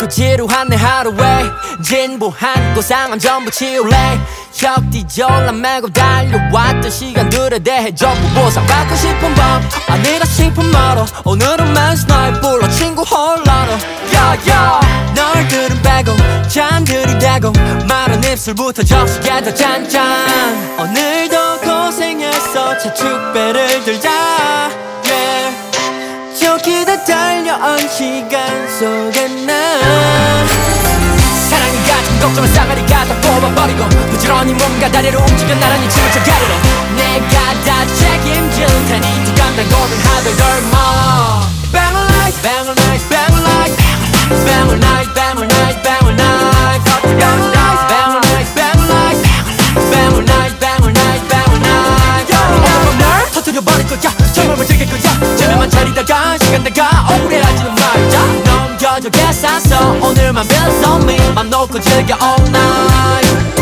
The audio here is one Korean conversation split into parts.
지루한 내 하루에 진부한 고상은 전부 치울래 혁디졸라 메고 달려왔던 시간들에 대해 전부 보상받고 싶은 밤 아니라 싶은 말어 오늘은 맨스 날 불러 친구 홀라너 야야 널 들은 빼고 잔들이 대고 마른 입술부터 접시게 더 짠짠 오늘도 고생했어 차축배를 들자 yeah. 저기 다 달려온 시간 속에 난 사랑이 가진 걱정을 싸가리가 다 뽑아버리고 부지런히 몸과 다리로 움직여 나란히 춤을 춰 가리로 내가 다 책임질 테니 두 감당 고민하들 덜마 Bang all night, bang all night, bang all night Bang all night, bang all night, bang all night Bang all night, bang all night, bang all night Bang all night, bang all night, bang all night 오늘 날 터뜨려버릴 거야 정말 즐길 거야 재미만 차리다가 시간 다가 억울해하지는 말자 넘겨줘 계산서 오늘만 bills on me 맘 놓고 즐겨 all night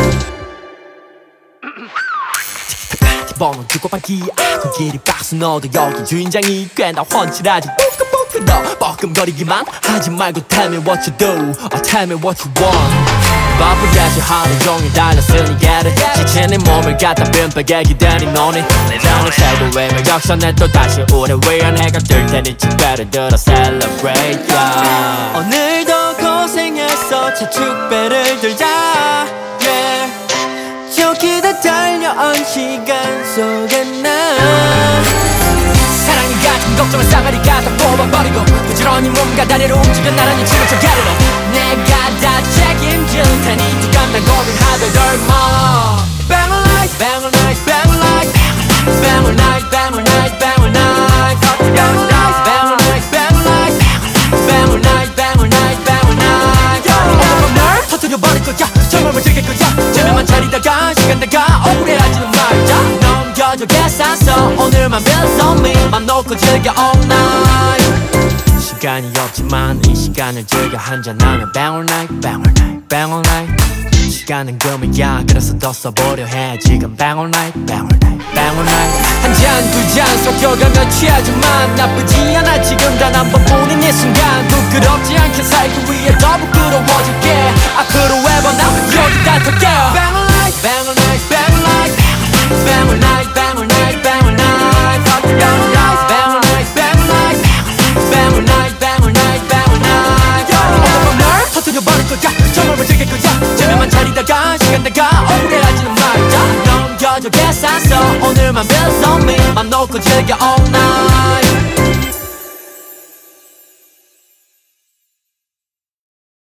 번호 주고 받기야 코끼리 박스 너도 여기 주인장이 꽤나 훤칠하지 뽀끄뽀끄 너 뻐끔거리기만 하지 말고 tell me what you do or tell me what you want 바쁘게서 하루 종일 달렸으니 get it 지친 네 몸을 갖다 빈백에 기다린 너니 내 나는 최고의 매력선에 또다시 우리 위한 해가 뜰 테니 축배를 들어 celebrate yeah. 오늘도 고생했어 차축배를 들자 yeah. 저기 다 달려온 시간 속에 난 사랑이 가진 걱정을 싸가리가 다 뽑아버리고 부지런히 몸과 다리로 움직여 나란히 춤을 춰 가리로 내가 다 책임질 테니 두 감당 고민하들 덜마 Bang all night, bang all night, bang all night Bang all night, bang all night, bang all night Bang all night, bang all night, bang all night Bang all night, bang all night, bang all night 오늘 날 터뜨려버릴 거야 정말 즐길 거야 재미만 차리다가 시간 다가 억울해하지는 말자 넘겨줘 계산서 오늘만 bills on me 맘 놓고 즐겨 all night 시간이 없지만 이 시간을 즐겨 한잔하면 Bang all night, bang all night, bang all night 시간은 금이야 그래서 더 써보려 해 지금 Bang all night, bang all night, bang all night 한 잔 두 잔 섞여가며 취하지만 나쁘지 않아 지금 단 한 번뿐인 이 순간 부끄럽지 않게 살기 위해 더 부끄러워질게 앞으로 ever now 여기 다 탈게 Bang all night, bang all night, bang all night Bang all night, bang all night, bang all night Bang all night, bang all night, bang all night Bang all night, bang all night, bang all night 오늘 날 터뜨려버릴 거야 정말 즐길 거야 재미만 차리다가 시간 다가 억울해하지는 말자 넘겨줘 계산서 오늘만 bills on me 맘 놓고 즐겨 all night